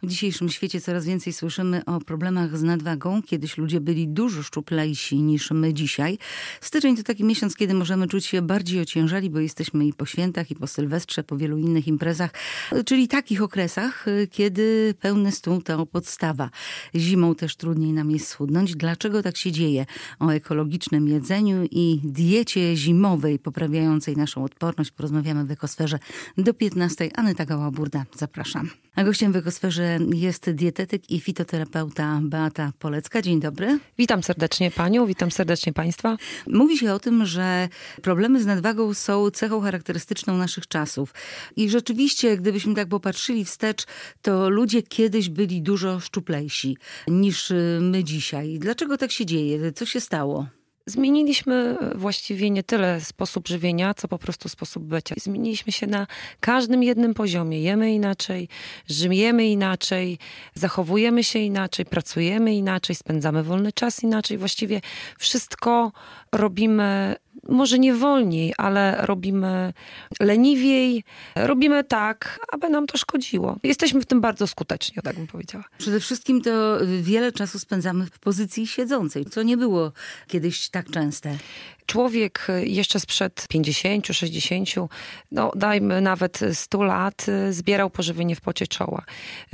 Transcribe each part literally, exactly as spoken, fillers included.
W dzisiejszym świecie coraz więcej słyszymy o problemach z nadwagą. Kiedyś ludzie byli dużo szczuplejsi niż my dzisiaj. Styczeń to taki miesiąc, kiedy możemy czuć się bardziej ociężali, bo jesteśmy i po świętach, i po Sylwestrze, po wielu innych imprezach, czyli takich okresach, kiedy pełny stół to podstawa. Zimą też trudniej nam jest schudnąć. Dlaczego tak się dzieje? O ekologicznym jedzeniu i diecie zimowej poprawiającej naszą odporność porozmawiamy w Ekosferze do piętnastej. Aneta Gała-Burda, zapraszam. A gościem w Ekosferze jest dietetyk i fitoterapeuta Beata Polecka. Dzień dobry. Witam serdecznie panią, witam serdecznie państwa. Mówi się o tym, że problemy z nadwagą są cechą charakterystyczną naszych czasów. I rzeczywiście, gdybyśmy tak popatrzyli wstecz, to ludzie kiedyś byli dużo szczuplejsi niż my dzisiaj. Dlaczego tak się dzieje? Co się stało? Zmieniliśmy właściwie nie tyle sposób żywienia, co po prostu sposób bycia. Zmieniliśmy się na każdym jednym poziomie. Jemy inaczej, żyjemy inaczej, zachowujemy się inaczej, pracujemy inaczej, spędzamy wolny czas inaczej. Właściwie wszystko robimy może nie wolniej, ale robimy leniwiej, robimy tak, aby nam to szkodziło. Jesteśmy w tym bardzo skuteczni, tak bym powiedziała. Przede wszystkim to wiele czasu spędzamy w pozycji siedzącej, co nie było kiedyś tak częste. Człowiek jeszcze sprzed pięćdziesięciu, sześćdziesięciu, no dajmy nawet stu lat, zbierał pożywienie w pocie czoła.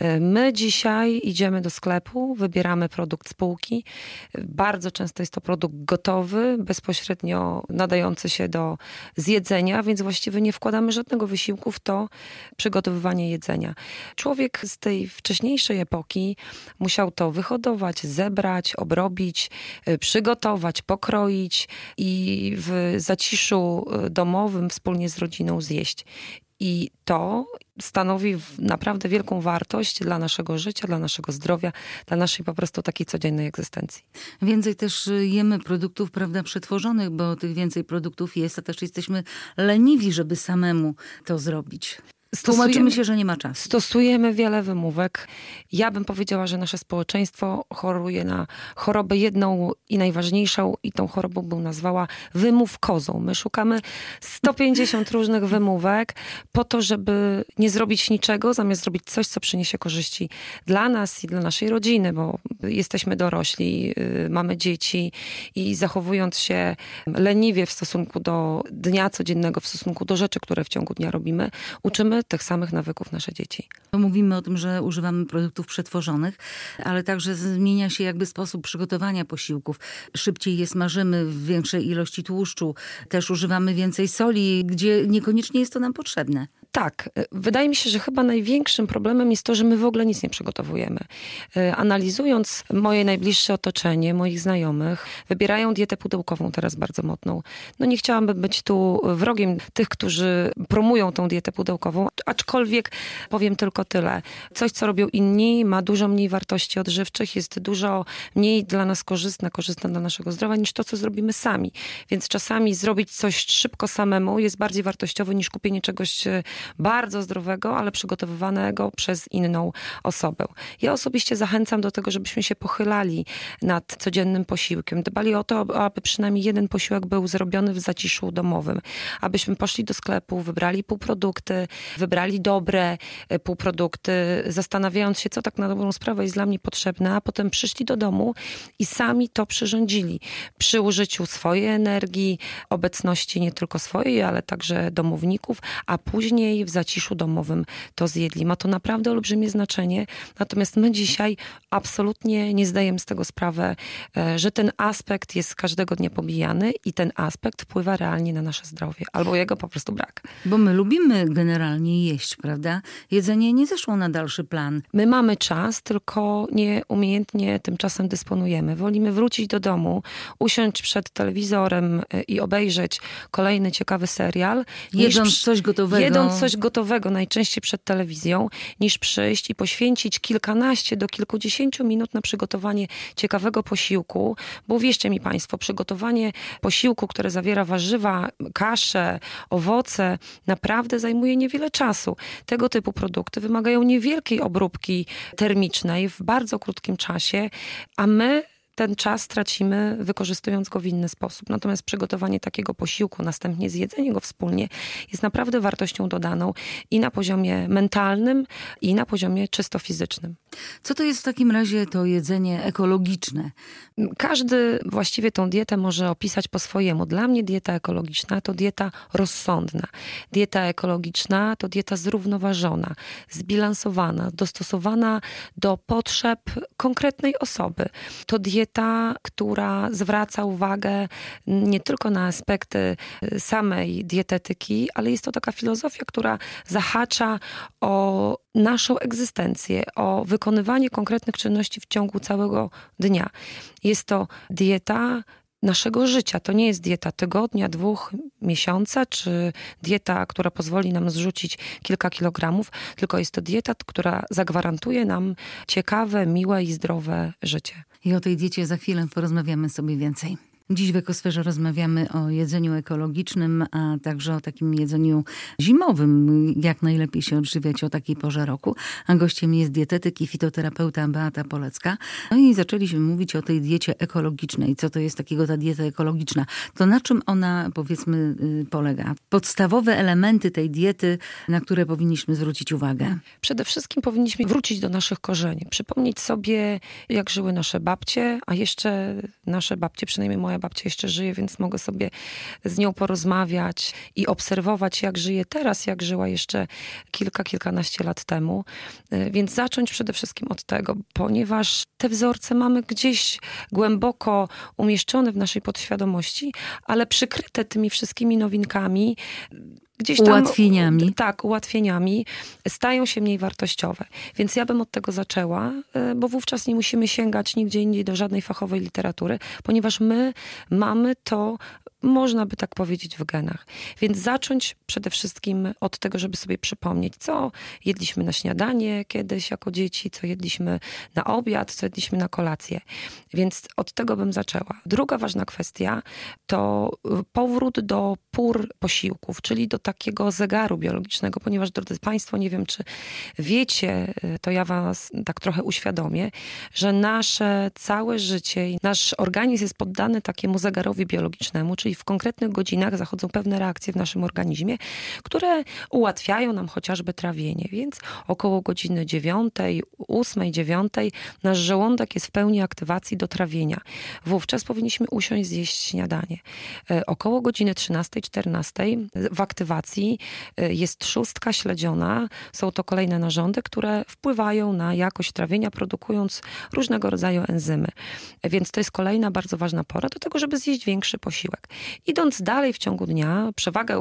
My dzisiaj idziemy do sklepu, wybieramy produkt z półki. Bardzo często jest to produkt gotowy, bezpośrednio nadający się do zjedzenia, więc właściwie nie wkładamy żadnego wysiłku w to przygotowywanie jedzenia. Człowiek z tej wcześniejszej epoki musiał to wyhodować, zebrać, obrobić, przygotować, pokroić i i w zaciszu domowym wspólnie z rodziną zjeść. I to stanowi naprawdę wielką wartość dla naszego życia, dla naszego zdrowia, dla naszej po prostu takiej codziennej egzystencji. Więcej też jemy produktów, prawda, przetworzonych, bo tych więcej produktów jest, a też jesteśmy leniwi, żeby samemu to zrobić. Tłumaczymy się, że nie ma czasu. Stosujemy wiele wymówek. Ja bym powiedziała, że nasze społeczeństwo choruje na chorobę jedną i najważniejszą i tą chorobą bym nazwała wymówkozą. My szukamy sto pięćdziesiąt różnych wymówek po to, żeby nie zrobić niczego, zamiast zrobić coś, co przyniesie korzyści dla nas i dla naszej rodziny, bo jesteśmy dorośli, mamy dzieci i zachowując się leniwie w stosunku do dnia codziennego, w stosunku do rzeczy, które w ciągu dnia robimy, uczymy tych samych nawyków nasze dzieci. Mówimy o tym, że używamy produktów przetworzonych, ale także zmienia się jakby sposób przygotowania posiłków. Szybciej je smażymy w większej ilości tłuszczu. Też używamy więcej soli, gdzie niekoniecznie jest to nam potrzebne. Tak. Wydaje mi się, że chyba największym problemem jest to, że my w ogóle nic nie przygotowujemy. Analizując moje najbliższe otoczenie, moich znajomych, wybierają dietę pudełkową teraz bardzo modną. No nie chciałabym być tu wrogiem tych, którzy promują tą dietę pudełkową, aczkolwiek powiem tylko tyle. Coś, co robią inni, ma dużo mniej wartości odżywczych, jest dużo mniej dla nas korzystne, korzystne dla naszego zdrowia, niż to, co zrobimy sami. Więc czasami zrobić coś szybko samemu jest bardziej wartościowe niż kupienie czegoś bardzo zdrowego, ale przygotowywanego przez inną osobę. Ja osobiście zachęcam do tego, żebyśmy się pochylali nad codziennym posiłkiem. Dbali o to, aby przynajmniej jeden posiłek był zrobiony w zaciszu domowym. Abyśmy poszli do sklepu, wybrali półprodukty, wybrali dobre półprodukty, zastanawiając się, co tak na dobrą sprawę jest dla mnie potrzebne, a potem przyszli do domu i sami to przyrządzili. Przy użyciu swojej energii, obecności nie tylko swojej, ale także domowników, a później w zaciszu domowym to zjedli. Ma to naprawdę olbrzymie znaczenie. Natomiast my dzisiaj absolutnie nie zdajemy z tego sprawę, że ten aspekt jest każdego dnia pomijany i ten aspekt wpływa realnie na nasze zdrowie. Albo jego po prostu brak. Bo my lubimy generalnie jeść, prawda? Jedzenie nie zeszło na dalszy plan. My mamy czas, tylko nieumiejętnie tym czasem dysponujemy. Wolimy wrócić do domu, usiąść przed telewizorem i obejrzeć kolejny ciekawy serial. Jedząc niż, coś gotowego. Jedząc coś gotowego, najczęściej przed telewizją, niż przyjść i poświęcić kilkanaście do kilkudziesięciu minut na przygotowanie ciekawego posiłku. Bo wierzcie mi państwo, przygotowanie posiłku, które zawiera warzywa, kasze, owoce, naprawdę zajmuje niewiele czasu. Tego typu produkty wymagają niewielkiej obróbki termicznej w bardzo krótkim czasie, a my ten czas tracimy, wykorzystując go w inny sposób. Natomiast przygotowanie takiego posiłku, następnie zjedzenie go wspólnie jest naprawdę wartością dodaną i na poziomie mentalnym, i na poziomie czysto fizycznym. Co to jest w takim razie to jedzenie ekologiczne? Każdy właściwie tą dietę może opisać po swojemu. Dla mnie dieta ekologiczna to dieta rozsądna. Dieta ekologiczna to dieta zrównoważona, zbilansowana, dostosowana do potrzeb konkretnej osoby. To dieta, która zwraca uwagę nie tylko na aspekty samej dietetyki, ale jest to taka filozofia, która zahacza o naszą egzystencję, o wykonywanie konkretnych czynności w ciągu całego dnia. Jest to dieta naszego życia. To nie jest dieta tygodnia, dwóch, miesiąca, czy dieta, która pozwoli nam zrzucić kilka kilogramów, tylko jest to dieta, która zagwarantuje nam ciekawe, miłe i zdrowe życie. I o tej diecie za chwilę porozmawiamy sobie więcej. Dziś w Ekosferze rozmawiamy o jedzeniu ekologicznym, a także o takim jedzeniu zimowym, jak najlepiej się odżywiać o takiej porze roku. A gościem jest dietetyk i fitoterapeuta Beata Polecka. No i zaczęliśmy mówić o tej diecie ekologicznej. Co to jest takiego ta dieta ekologiczna? To na czym ona, powiedzmy, polega? Podstawowe elementy tej diety, na które powinniśmy zwrócić uwagę. Przede wszystkim powinniśmy wrócić do naszych korzeni. Przypomnieć sobie, jak żyły nasze babcie, a jeszcze nasze babcie, przynajmniej moja babcia jeszcze żyje, więc mogę sobie z nią porozmawiać i obserwować, jak żyje teraz, jak żyła jeszcze kilka, kilkanaście lat temu. Więc zacząć przede wszystkim od tego, ponieważ te wzorce mamy gdzieś głęboko umieszczone w naszej podświadomości, ale przykryte tymi wszystkimi nowinkami, gdzieś tam, ułatwieniami. Tak, ułatwieniami stają się mniej wartościowe. Więc ja bym od tego zaczęła, bo wówczas nie musimy sięgać nigdzie indziej do żadnej fachowej literatury, ponieważ my mamy to, można by tak powiedzieć, w genach. Więc zacząć przede wszystkim od tego, żeby sobie przypomnieć, co jedliśmy na śniadanie kiedyś jako dzieci, co jedliśmy na obiad, co jedliśmy na kolację. Więc od tego bym zaczęła. Druga ważna kwestia to powrót do pór posiłków, czyli do takiego zegaru biologicznego, ponieważ, drodzy Państwo, nie wiem, czy wiecie, to ja was tak trochę uświadomię, że nasze całe życie i nasz organizm jest poddany takiemu zegarowi biologicznemu, czyli w konkretnych godzinach zachodzą pewne reakcje w naszym organizmie, które ułatwiają nam chociażby trawienie. Więc około godziny dziewiątej, ósmej, dziewiątej nasz żołądek jest w pełni aktywacji do trawienia. Wówczas powinniśmy usiąść, zjeść śniadanie. Około godziny trzynastej, czternastej w aktywacji jest trzustka śledziona. Są to kolejne narządy, które wpływają na jakość trawienia, produkując różnego rodzaju enzymy. Więc to jest kolejna bardzo ważna pora do tego, żeby zjeść większy posiłek. Idąc dalej w ciągu dnia, przewagę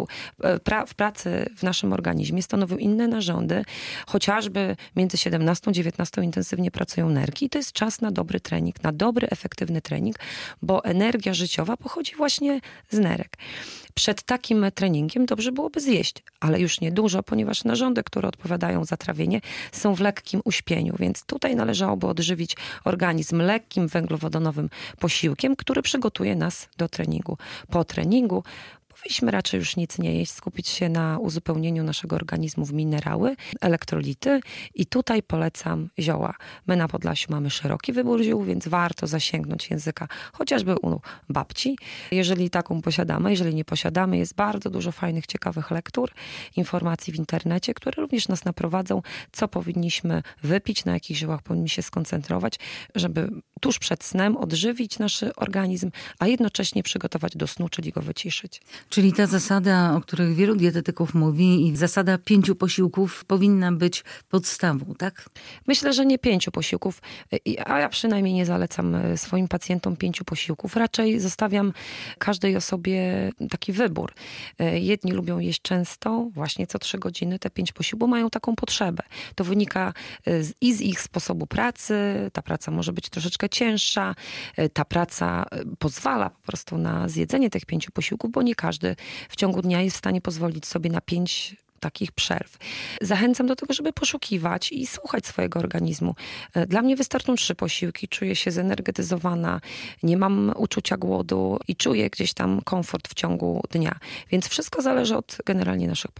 w pracy w naszym organizmie stanowią inne narządy, chociażby między siedemnastą a dziewiętnastą intensywnie pracują nerki i to jest czas na dobry trening, na dobry, efektywny trening, bo energia życiowa pochodzi właśnie z nerek. Przed takim treningiem dobrze byłoby zjeść, ale już niedużo, ponieważ narządy, które odpowiadają za trawienie, są w lekkim uśpieniu, więc tutaj należałoby odżywić organizm lekkim węglowodanowym posiłkiem, który przygotuje nas do treningu. Po treningu powinniśmy raczej już nic nie jeść, skupić się na uzupełnieniu naszego organizmu w minerały, elektrolity i tutaj polecam zioła. My na Podlasiu mamy szeroki wybór ziół, więc warto zasięgnąć języka chociażby u babci, jeżeli taką posiadamy. Jeżeli nie posiadamy, jest bardzo dużo fajnych, ciekawych lektur, informacji w internecie, które również nas naprowadzą, co powinniśmy wypić, na jakich ziołach powinniśmy się skoncentrować, żeby tuż przed snem odżywić nasz organizm, a jednocześnie przygotować do snu, czyli go wyciszyć. Czyli ta zasada, o której wielu dietetyków mówi, i zasada pięciu posiłków powinna być podstawą, tak? Myślę, że nie pięciu posiłków, a ja przynajmniej nie zalecam swoim pacjentom pięciu posiłków. Raczej zostawiam każdej osobie taki wybór. Jedni lubią jeść często, właśnie co trzy godziny, te pięć posiłków, bo mają taką potrzebę. To wynika z, i z ich sposobu pracy, ta praca może być troszeczkę cięższa, ta praca pozwala po prostu na zjedzenie tych pięciu posiłków, bo nie każdy w ciągu dnia jest w stanie pozwolić sobie na pięć takich przerw. Zachęcam do tego, żeby poszukiwać i słuchać swojego organizmu. Dla mnie wystarczą trzy posiłki, czuję się zenergetyzowana, nie mam uczucia głodu i czuję gdzieś tam komfort w ciągu dnia. Więc wszystko zależy od generalnie naszych potrzeb.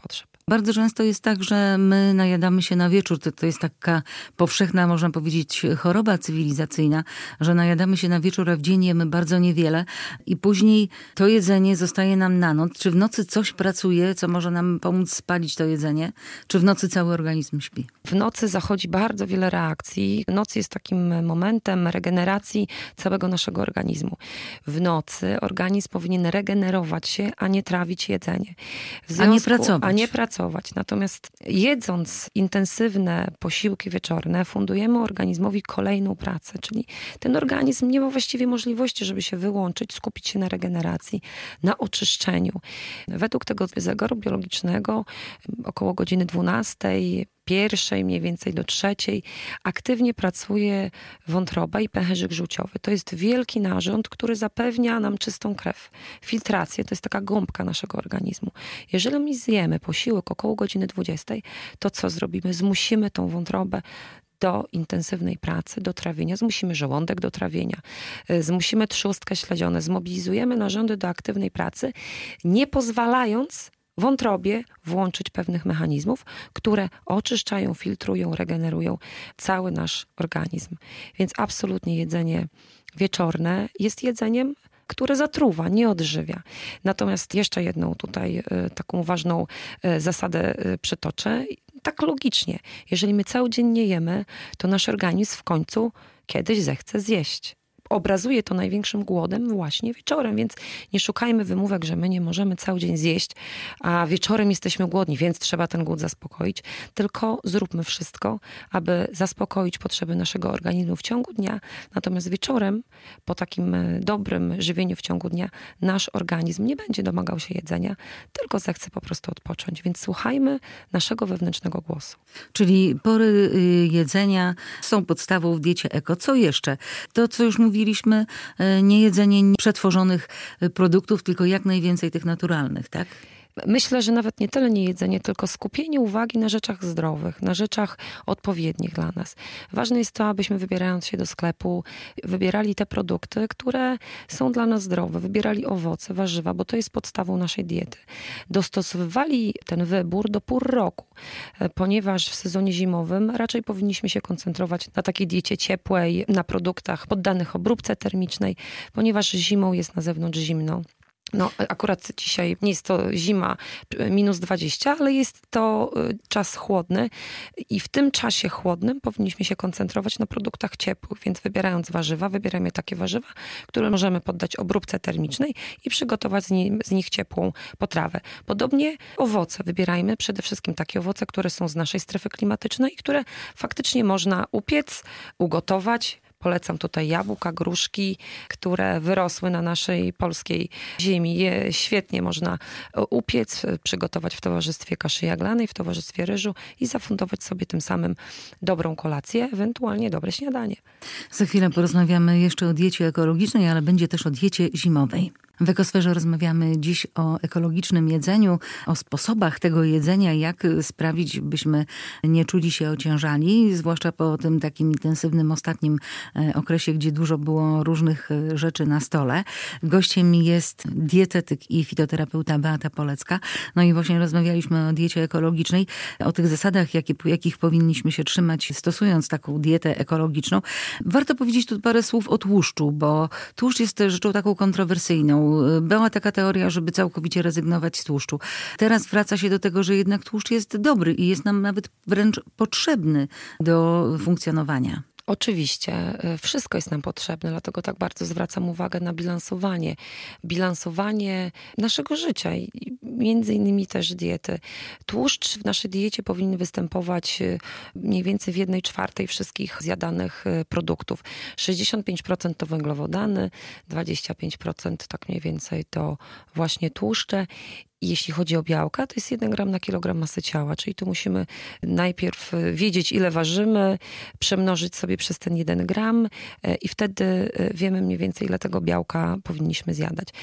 Bardzo często jest tak, że my najadamy się na wieczór. To, to jest taka powszechna, można powiedzieć, choroba cywilizacyjna, że najadamy się na wieczór, a w dzień jemy bardzo niewiele i później to jedzenie zostaje nam na noc. Czy w nocy coś pracuje, co może nam pomóc spalić to jedzenie? Czy w nocy cały organizm śpi? W nocy zachodzi bardzo wiele reakcji. Noc jest takim momentem regeneracji całego naszego organizmu. W nocy organizm powinien regenerować się, a nie trawić jedzenie. W związku, a nie pracować. A nie pracować. Natomiast jedząc intensywne posiłki wieczorne, fundujemy organizmowi kolejną pracę. Czyli ten organizm nie ma właściwie możliwości, żeby się wyłączyć, skupić się na regeneracji, na oczyszczeniu. Według tego zegaru biologicznego około godziny dwunastej, pierwszej, mniej więcej do trzeciej, aktywnie pracuje wątroba i pęcherzyk żółciowy. To jest wielki narząd, który zapewnia nam czystą krew. Filtrację to jest taka gąbka naszego organizmu. Jeżeli my zjemy posiłek około godziny dwudziestej, to co zrobimy? Zmusimy tą wątrobę do intensywnej pracy, do trawienia. Zmusimy żołądek do trawienia. Zmusimy trzustkę śledzionę. Zmobilizujemy narządy do aktywnej pracy, nie pozwalając wątrobie włączyć pewnych mechanizmów, które oczyszczają, filtrują, regenerują cały nasz organizm. Więc absolutnie jedzenie wieczorne jest jedzeniem, które zatruwa, nie odżywia. Natomiast jeszcze jedną tutaj taką ważną zasadę przytoczę. Tak logicznie. Jeżeli my cały dzień nie jemy, to nasz organizm w końcu kiedyś zechce zjeść. Obrazuje to największym głodem właśnie wieczorem, więc nie szukajmy wymówek, że my nie możemy cały dzień zjeść, a wieczorem jesteśmy głodni, więc trzeba ten głód zaspokoić. Tylko zróbmy wszystko, aby zaspokoić potrzeby naszego organizmu w ciągu dnia. Natomiast wieczorem, po takim dobrym żywieniu w ciągu dnia, nasz organizm nie będzie domagał się jedzenia, tylko zechce po prostu odpocząć. Więc słuchajmy naszego wewnętrznego głosu. Czyli pory jedzenia są podstawą w diecie eko. Co jeszcze? To, co już mówiliśmy, Mówiliśmy, nie jedzenie przetworzonych produktów, tylko jak najwięcej tych naturalnych, tak? Myślę, że nawet nie tyle nie jedzenie, tylko skupienie uwagi na rzeczach zdrowych, na rzeczach odpowiednich dla nas. Ważne jest to, abyśmy wybierając się do sklepu, wybierali te produkty, które są dla nas zdrowe. Wybierali owoce, warzywa, bo to jest podstawą naszej diety. Dostosowywali ten wybór do pór roku, ponieważ w sezonie zimowym raczej powinniśmy się koncentrować na takiej diecie ciepłej, na produktach poddanych obróbce termicznej, ponieważ zimą jest na zewnątrz zimno. No akurat dzisiaj nie jest to zima minus dwadzieścia, ale jest to czas chłodny i w tym czasie chłodnym powinniśmy się koncentrować na produktach ciepłych, więc wybierając warzywa, wybieramy takie warzywa, które możemy poddać obróbce termicznej i przygotować z, nie, z nich ciepłą potrawę. Podobnie owoce wybierajmy, przede wszystkim takie owoce, które są z naszej strefy klimatycznej i które faktycznie można upiec, ugotować. Polecam tutaj jabłka, gruszki, które wyrosły na naszej polskiej ziemi. Je świetnie można upiec, przygotować w towarzystwie kaszy jaglanej, w towarzystwie ryżu i zafundować sobie tym samym dobrą kolację, ewentualnie dobre śniadanie. Za chwilę porozmawiamy jeszcze o diecie ekologicznej, ale będzie też o diecie zimowej. W Ekosferze rozmawiamy dziś o ekologicznym jedzeniu, o sposobach tego jedzenia, jak sprawić, byśmy nie czuli się ociężali, zwłaszcza po tym takim intensywnym ostatnim okresie, gdzie dużo było różnych rzeczy na stole. Gościem jest dietetyk i fitoterapeuta Beata Polecka. No i właśnie rozmawialiśmy o diecie ekologicznej, o tych zasadach, jakie, jakich powinniśmy się trzymać, stosując taką dietę ekologiczną. Warto powiedzieć tu parę słów o tłuszczu, bo tłuszcz jest rzeczą taką kontrowersyjną. Była taka teoria, żeby całkowicie rezygnować z tłuszczu. Teraz wraca się do tego, że jednak tłuszcz jest dobry i jest nam nawet wręcz potrzebny do funkcjonowania. Oczywiście, wszystko jest nam potrzebne, dlatego tak bardzo zwracam uwagę na bilansowanie. Bilansowanie naszego życia i między innymi też diety. Tłuszcz w naszej diecie powinien występować mniej więcej w jednej czwartej wszystkich zjadanych produktów. sześćdziesiąt pięć procent to węglowodany, dwadzieścia pięć procent tak mniej więcej to właśnie tłuszcze. Jeśli chodzi o białka, to jest jeden gram na kilogram masy ciała, czyli tu musimy najpierw wiedzieć, ile ważymy, przemnożyć sobie przez ten jeden gram i wtedy wiemy mniej więcej, ile tego białka powinniśmy zjadać.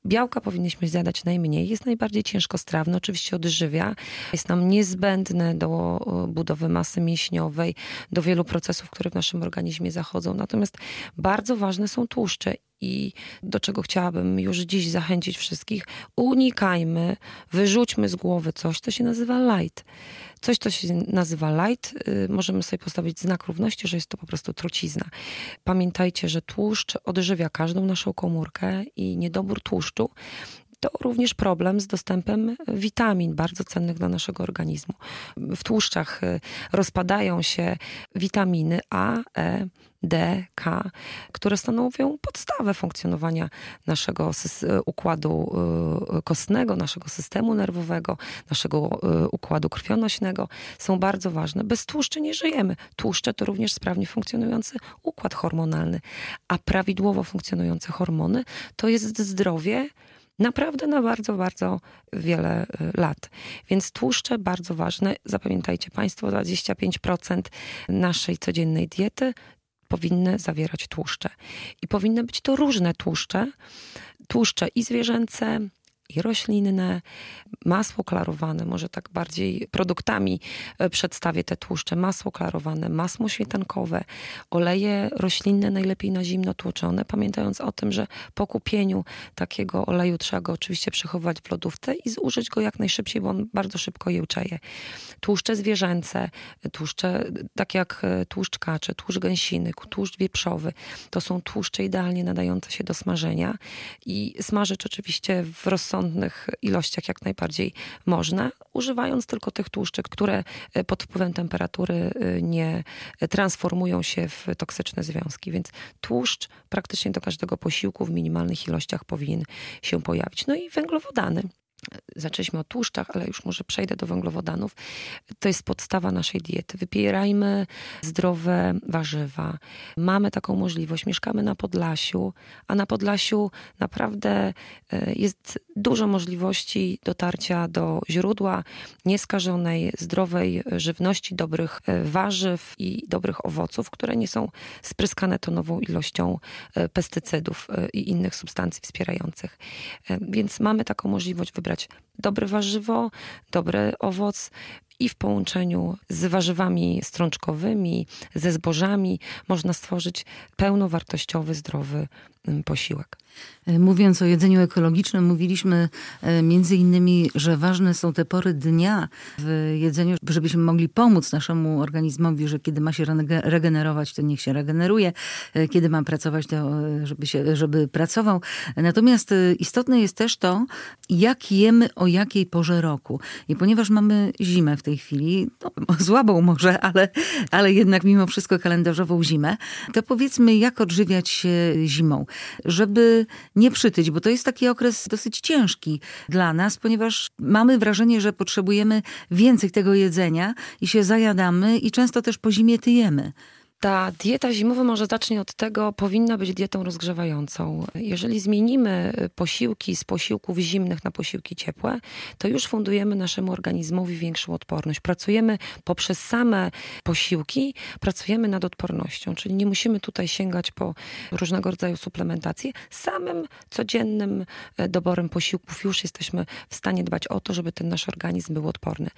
Białka powinniśmy zjadać najmniej. Jest najbardziej ciężkostrawny, oczywiście odżywia. Jest nam niezbędny do budowy masy mięśniowej, do wielu procesów, które w naszym organizmie zachodzą. Natomiast bardzo ważne są tłuszcze. I do czego chciałabym już dziś zachęcić wszystkich, unikajmy, wyrzućmy z głowy coś, co się nazywa light. Coś, co się nazywa light, yy, możemy sobie postawić znak równości, że jest to po prostu trucizna. Pamiętajcie, że tłuszcz odżywia każdą naszą komórkę i niedobór tłuszczu to również problem z dostępem witamin bardzo cennych dla naszego organizmu. W tłuszczach rozpadają się witaminy A, E, D, K, które stanowią podstawę funkcjonowania naszego układu kostnego, naszego systemu nerwowego, naszego układu krwionośnego. Są bardzo ważne. Bez tłuszczy nie żyjemy. Tłuszcze to również sprawnie funkcjonujący układ hormonalny, a prawidłowo funkcjonujące hormony to jest zdrowie naprawdę na bardzo, bardzo wiele lat. Więc tłuszcze bardzo ważne. Zapamiętajcie Państwo, dwadzieścia pięć procent naszej codziennej diety powinny zawierać tłuszcze. I powinny być to różne tłuszcze. Tłuszcze i zwierzęce, i roślinne, masło klarowane, może tak bardziej produktami przedstawię te tłuszcze, masło klarowane, masło śmietankowe, oleje roślinne, najlepiej na zimno tłoczone, pamiętając o tym, że po kupieniu takiego oleju trzeba go oczywiście przechowywać w lodówce i zużyć go jak najszybciej, bo on bardzo szybko jełczeje. Tłuszcze zwierzęce, tłuszcze takie jak tłuszcz kaczy, tłuszcz gęsiny, tłuszcz wieprzowy, to są tłuszcze idealnie nadające się do smażenia i smażyć oczywiście w rozsądnych ilościach jak najbardziej można, używając tylko tych tłuszczy, które pod wpływem temperatury nie transformują się w toksyczne związki. Więc tłuszcz praktycznie do każdego posiłku w minimalnych ilościach powinien się pojawić. No i węglowodany. Zaczęliśmy od tłuszczach, ale już może przejdę do węglowodanów. To jest podstawa naszej diety. Wybierajmy zdrowe warzywa. Mamy taką możliwość. Mieszkamy na Podlasiu, a na Podlasiu naprawdę jest dużo możliwości dotarcia do źródła nieskażonej, zdrowej żywności, dobrych warzyw i dobrych owoców, które nie są spryskane tonową ilością pestycydów i innych substancji wspierających. Więc mamy taką możliwość wybrać dobre warzywo, dobry owoc i w połączeniu z warzywami strączkowymi, ze zbożami można stworzyć pełnowartościowy, zdrowy posiłek. Mówiąc o jedzeniu ekologicznym, mówiliśmy między innymi, że ważne są te pory dnia w jedzeniu, żebyśmy mogli pomóc naszemu organizmowi, że kiedy ma się regenerować, to niech się regeneruje, kiedy ma pracować, to żeby, się, żeby pracował. Natomiast istotne jest też to, jak jemy o jakiej porze roku. I ponieważ mamy zimę w tej chwili, no, słabą może, ale, ale jednak mimo wszystko kalendarzową zimę, to powiedzmy, jak odżywiać się zimą, żeby nie przytyć, bo to jest taki okres dosyć ciężki dla nas, ponieważ mamy wrażenie, że potrzebujemy więcej tego jedzenia i się zajadamy i często też po zimie tyjemy. Ta dieta zimowa, może zacznę od tego, powinna być dietą rozgrzewającą. Jeżeli zmienimy posiłki z posiłków zimnych na posiłki ciepłe, to już fundujemy naszemu organizmowi większą odporność. Pracujemy poprzez same posiłki, pracujemy nad odpornością, czyli nie musimy tutaj sięgać po różnego rodzaju suplementacje. Samym codziennym doborem posiłków już jesteśmy w stanie dbać o to, żeby ten nasz organizm był odporny.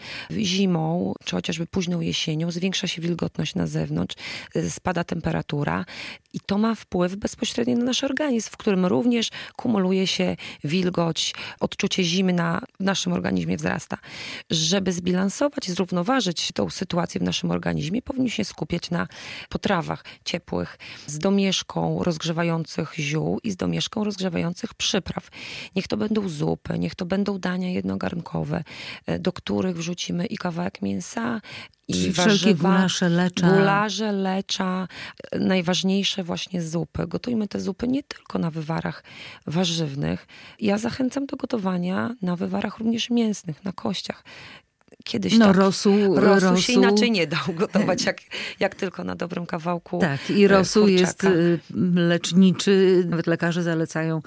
Zimą, czy chociażby późną jesienią zwiększa się wilgotność na zewnątrz, spada temperatura i to ma wpływ bezpośredni na nasz organizm, w którym również kumuluje się wilgoć, odczucie zimy na w naszym organizmie wzrasta. Żeby zbilansować, zrównoważyć tą sytuację w naszym organizmie, powinniśmy się skupiać na potrawach ciepłych z domieszką rozgrzewających ziół i z domieszką rozgrzewających przypraw. Niech to będą zupy, niech to będą dania jednogarnkowe, do których wrzucimy i kawałek mięsa, i warzywa, gulasze, lecza. Gulasze, lecza, najważniejsze właśnie zupy. Gotujmy te zupy nie tylko na wywarach warzywnych. Ja zachęcam do gotowania na wywarach również mięsnych, na kościach. kiedyś no, tak. rosół, Rosół rosół się inaczej nie dał gotować, jak, jak tylko na dobrym kawałku Tak, i rosół kurczaka. jest leczniczy. Nawet lekarze zalecają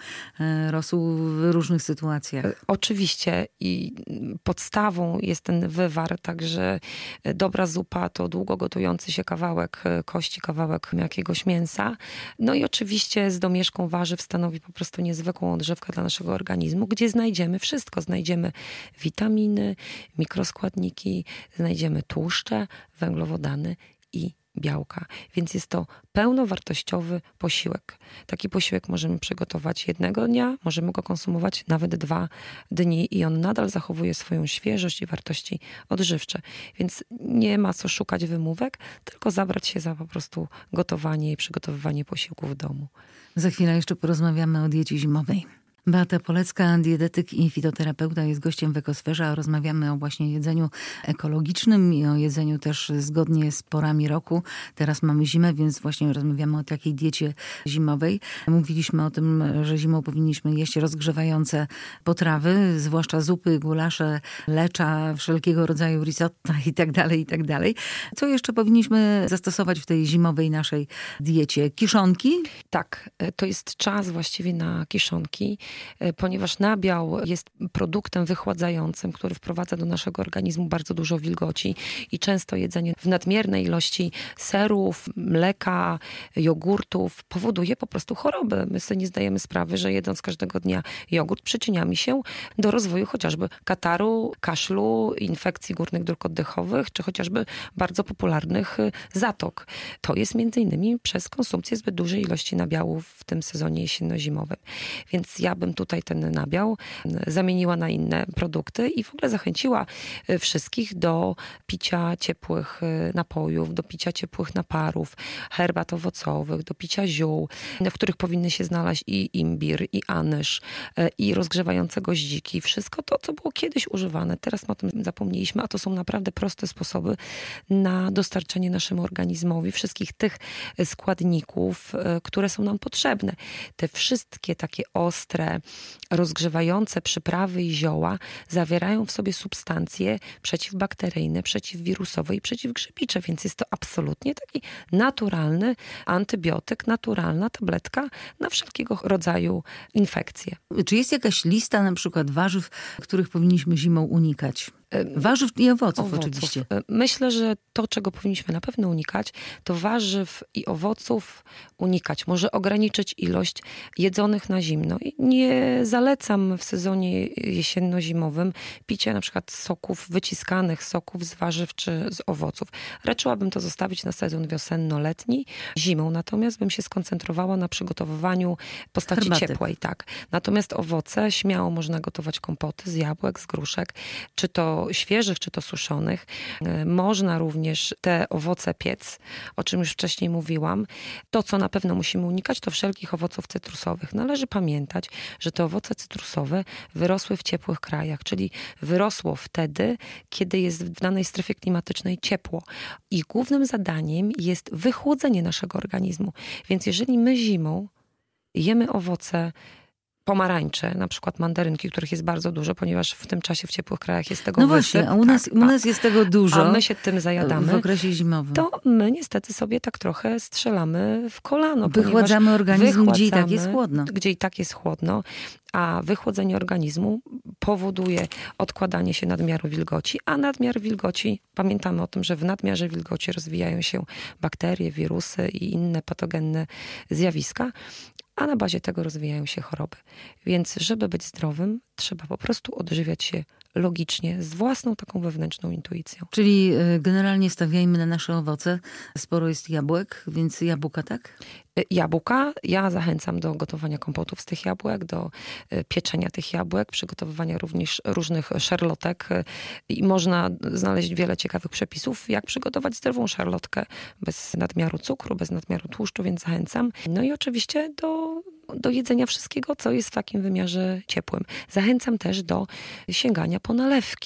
rosół w różnych sytuacjach. Oczywiście i podstawą jest ten wywar, także dobra zupa to długo gotujący się kawałek kości, kawałek jakiegoś mięsa. No i oczywiście z domieszką warzyw stanowi po prostu niezwykłą odżywkę dla naszego organizmu, gdzie znajdziemy wszystko. Znajdziemy witaminy, mikroskładniki, znajdziemy tłuszcze, węglowodany i białka. Więc jest to pełnowartościowy posiłek. Taki posiłek możemy przygotować jednego dnia, możemy go konsumować nawet dwa dni i on nadal zachowuje swoją świeżość i wartości odżywcze. Więc nie ma co szukać wymówek, tylko zabrać się za po prostu gotowanie i przygotowywanie posiłku w domu. Za chwilę jeszcze porozmawiamy o diecie zimowej. Beata Polecka, dietetyk i fitoterapeuta, jest gościem w Ekosferze, a rozmawiamy o właśnie jedzeniu ekologicznym i o jedzeniu też zgodnie z porami roku. Teraz mamy zimę, więc właśnie rozmawiamy o takiej diecie zimowej. Mówiliśmy o tym, że zimą powinniśmy jeść rozgrzewające potrawy, zwłaszcza zupy, gulasze, lecza, wszelkiego rodzaju risotta i tak dalej, i tak dalej. Co jeszcze powinniśmy zastosować w tej zimowej naszej diecie? Kiszonki? Tak, to jest czas właściwie na kiszonki, ponieważ nabiał jest produktem wychładzającym, który wprowadza do naszego organizmu bardzo dużo wilgoci i często jedzenie w nadmiernej ilości serów, mleka, jogurtów powoduje po prostu choroby. My sobie nie zdajemy sprawy, że jedząc każdego dnia jogurt przyczyniamy się do rozwoju chociażby kataru, kaszlu, infekcji górnych dróg oddechowych, czy chociażby bardzo popularnych zatok. To jest między innymi przez konsumpcję zbyt dużej ilości nabiału w tym sezonie jesienno-zimowym. Więc ja bym tutaj ten nabiał zamieniła na inne produkty i w ogóle zachęciła wszystkich do picia ciepłych napojów, do picia ciepłych naparów, herbat owocowych, do picia ziół, w których powinny się znaleźć i imbir, i anyż, i rozgrzewające goździki. Wszystko to, co było kiedyś używane. Teraz my o tym zapomnieliśmy, a to są naprawdę proste sposoby na dostarczenie naszemu organizmowi wszystkich tych składników, które są nam potrzebne. Te wszystkie takie ostre, rozgrzewające przyprawy i zioła zawierają w sobie substancje przeciwbakteryjne, przeciwwirusowe i przeciwgrzybicze, więc jest to absolutnie taki naturalny antybiotyk, naturalna tabletka na wszelkiego rodzaju infekcje. Czy jest jakaś lista na przykład warzyw, których powinniśmy zimą unikać? Warzyw i owoców, owoców oczywiście. Myślę, że to, czego powinniśmy na pewno unikać, to warzyw i owoców unikać. Może ograniczyć ilość jedzonych na zimno. I nie zalecam w sezonie jesienno-zimowym picia na przykład soków, wyciskanych soków z warzyw czy z owoców. Raczyłabym to zostawić na sezon wiosenno-letni. Zimą natomiast bym się skoncentrowała na przygotowywaniu postaci herbaty ciepłej. Tak. Natomiast owoce śmiało można gotować kompoty z jabłek, z gruszek, czy to świeżych, czy to suszonych. Można również te owoce piec, o czym już wcześniej mówiłam. To, co na pewno musimy unikać, to wszelkich owoców cytrusowych. Należy pamiętać, że te owoce cytrusowe wyrosły w ciepłych krajach, czyli wyrosło wtedy, kiedy jest w danej strefie klimatycznej ciepło. Ich głównym zadaniem jest wychłodzenie naszego organizmu. Więc jeżeli my zimą jemy owoce, pomarańcze, na przykład mandarynki, których jest bardzo dużo, ponieważ w tym czasie w ciepłych krajach jest tego No wysyp. właśnie, a u nas, tak, u nas jest tego dużo. A my się tym zajadamy. W okresie zimowym. To my niestety sobie tak trochę strzelamy w kolano. Wychładzamy organizm, wychładzamy, gdzie i tak jest chłodno. Gdzie i tak jest chłodno, a wychłodzenie organizmu powoduje odkładanie się nadmiaru wilgoci, a nadmiar wilgoci, pamiętamy o tym, że w nadmiarze wilgoci rozwijają się bakterie, wirusy i inne patogenne zjawiska, a na bazie tego rozwijają się choroby. Więc żeby być zdrowym, trzeba po prostu odżywiać się logicznie, z własną taką wewnętrzną intuicją. Czyli generalnie stawiajmy na nasze owoce. Sporo jest jabłek, więc jabłka, tak? Jabłka. Ja zachęcam do gotowania kompotów z tych jabłek, do pieczenia tych jabłek, przygotowywania również różnych szarlotek i można znaleźć wiele ciekawych przepisów, jak przygotować zdrową szarlotkę bez nadmiaru cukru, bez nadmiaru tłuszczu, więc zachęcam. No i oczywiście do do jedzenia wszystkiego, co jest w takim wymiarze ciepłym. Zachęcam też do sięgania po nalewki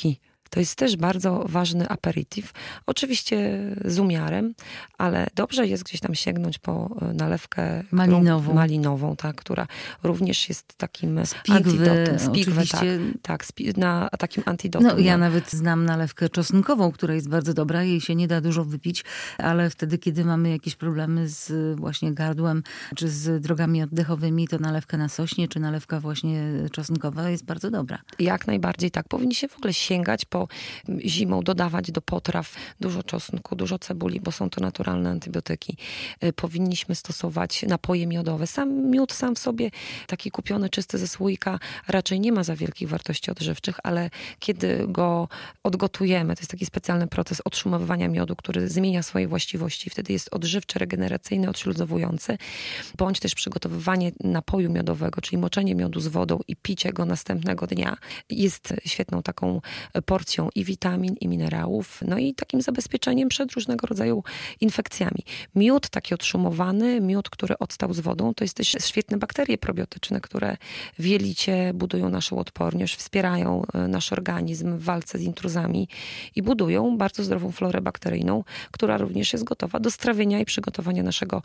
To jest też bardzo ważny aperitif. Oczywiście z umiarem, ale dobrze jest gdzieś tam sięgnąć po nalewkę malinową, którą, malinową tak, która również jest takim z pigwy, antidotum. Z pigwy, oczywiście. tak, tak, na takim antidotum. No, ja na... nawet znam nalewkę czosnkową, która jest bardzo dobra. Jej się nie da dużo wypić, ale wtedy, kiedy mamy jakieś problemy z właśnie gardłem, czy z drogami oddechowymi, to nalewka na sośnie, czy nalewka właśnie czosnkowa jest bardzo dobra. Jak najbardziej tak. Powinni się w ogóle sięgać po zimą, dodawać do potraw dużo czosnku, dużo cebuli, bo są to naturalne antybiotyki. Powinniśmy stosować napoje miodowe. Sam miód sam w sobie, taki kupiony czysty ze słoika, raczej nie ma za wielkich wartości odżywczych, ale kiedy go odgotujemy, to jest taki specjalny proces odszumowywania miodu, który zmienia swoje właściwości. Wtedy jest odżywczy, regeneracyjny, odśluzowujący. Bądź też przygotowywanie napoju miodowego, czyli moczenie miodu z wodą i picie go następnego dnia jest świetną taką porcją i witamin, i minerałów, no i takim zabezpieczeniem przed różnego rodzaju infekcjami. Miód taki odszumowany, miód, który odstał z wodą, to jest też świetne bakterie probiotyczne, które w jelicie budują naszą odporność, wspierają nasz organizm w walce z intruzami i budują bardzo zdrową florę bakteryjną, która również jest gotowa do strawienia i przygotowania naszego,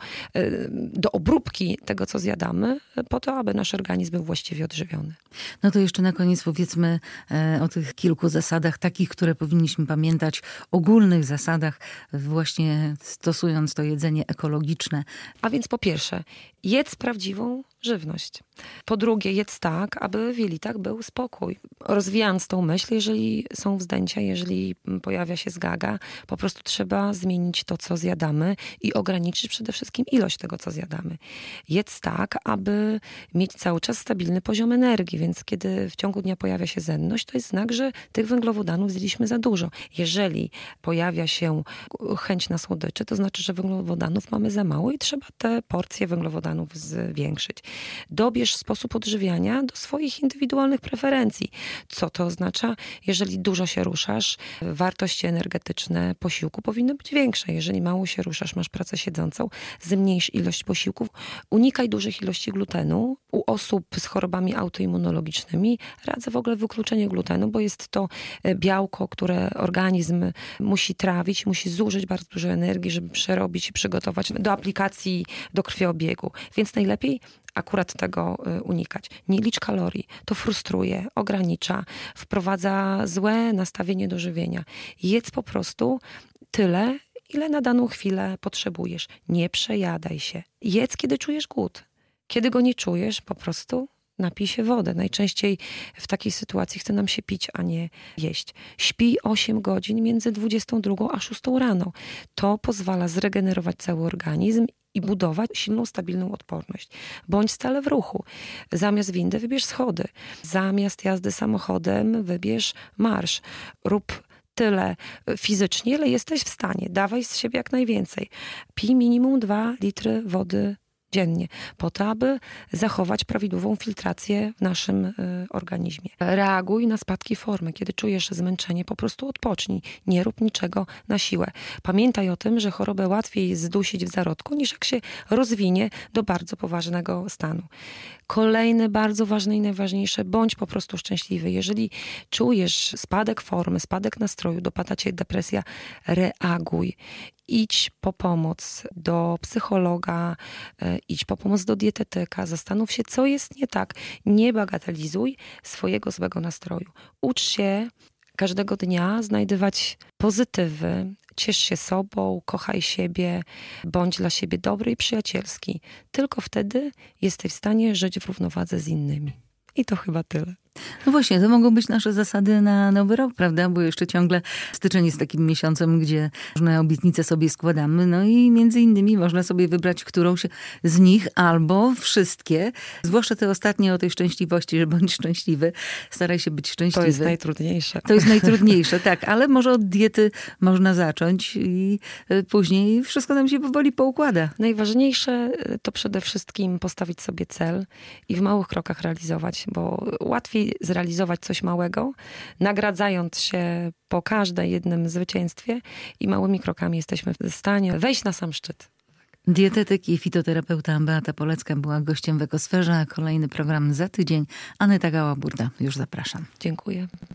do obróbki tego, co zjadamy, po to, aby nasz organizm był właściwie odżywiony. No to jeszcze na koniec powiedzmy o tych kilku zasadach, takich, które powinniśmy pamiętać, ogólnych zasadach, właśnie stosując to jedzenie ekologiczne. A więc po pierwsze, jedz prawdziwą żywność. Po drugie, jedz tak, aby w jelitach był spokój. Rozwijając tą myśl, jeżeli są wzdęcia, jeżeli pojawia się zgaga, po prostu trzeba zmienić to, co zjadamy i ograniczyć przede wszystkim ilość tego, co zjadamy. Jedz tak, aby mieć cały czas stabilny poziom energii, więc kiedy w ciągu dnia pojawia się senność, to jest znak, że tych węglowodanów zjedliśmy za dużo. Jeżeli pojawia się chęć na słodyczy, to znaczy, że węglowodanów mamy za mało i trzeba te porcje węglowodanów zwiększyć. Dobierz sposób odżywiania do swoich indywidualnych preferencji. Co to oznacza? Jeżeli dużo się ruszasz, wartości energetyczne posiłku powinny być większe. Jeżeli mało się ruszasz, masz pracę siedzącą, zmniejsz ilość posiłków. Unikaj dużych ilości glutenu. U osób z chorobami autoimmunologicznymi radzę w ogóle wykluczenie glutenu, bo jest to białko, które organizm musi trawić, musi zużyć bardzo dużo energii, żeby przerobić i przygotować do aplikacji do krwiobiegu. Więc najlepiej akurat tego unikać. Nie licz kalorii. To frustruje, ogranicza, wprowadza złe nastawienie do żywienia. Jedz po prostu tyle, ile na daną chwilę potrzebujesz. Nie przejadaj się. Jedz, kiedy czujesz głód. Kiedy go nie czujesz, po prostu napij się wodę. Najczęściej w takiej sytuacji chce nam się pić, a nie jeść. Śpij osiem godzin między dwudziestą drugą a szóstą rano. To pozwala zregenerować cały organizm i budować silną, stabilną odporność. Bądź stale w ruchu. Zamiast windy wybierz schody. Zamiast jazdy samochodem wybierz marsz. Rób tyle fizycznie, ile jesteś w stanie. Dawaj z siebie jak najwięcej. Pij minimum dwa litry wody dziennie, po to, aby zachować prawidłową filtrację w naszym y, organizmie. Reaguj na spadki formy. Kiedy czujesz zmęczenie, po prostu odpocznij. Nie rób niczego na siłę. Pamiętaj o tym, że chorobę łatwiej zdusić w zarodku, niż jak się rozwinie do bardzo poważnego stanu. Kolejne, bardzo ważne i najważniejsze, bądź po prostu szczęśliwy. Jeżeli czujesz spadek formy, spadek nastroju, dopada cię depresja, reaguj. Idź po pomoc do psychologa, idź po pomoc do dietetyka, zastanów się, co jest nie tak. Nie bagatelizuj swojego złego nastroju. Ucz się każdego dnia znajdywać pozytywy, ciesz się sobą, kochaj siebie, bądź dla siebie dobry i przyjacielski. Tylko wtedy jesteś w stanie żyć w równowadze z innymi. I to chyba tyle. No właśnie, to mogą być nasze zasady na nowy rok, prawda? Bo jeszcze ciągle styczeń jest takim miesiącem, gdzie różne obietnice sobie składamy. No i między innymi można sobie wybrać którąś z nich albo wszystkie. Zwłaszcza te ostatnie o tej szczęśliwości, że bądź szczęśliwy. Staraj się być szczęśliwy. To jest najtrudniejsze. To jest najtrudniejsze, tak. Ale może od diety można zacząć i później wszystko nam się powoli poukłada. Najważniejsze to przede wszystkim postawić sobie cel i w małych krokach realizować, bo łatwiej zrealizować coś małego, nagradzając się po każdym jednym zwycięstwie i małymi krokami jesteśmy w stanie wejść na sam szczyt. Dietetyk i fitoterapeuta Beata Polecka była gościem w Ekosferze, a kolejny program za tydzień. Aneta Gała-Burda. Już zapraszam. Dziękuję.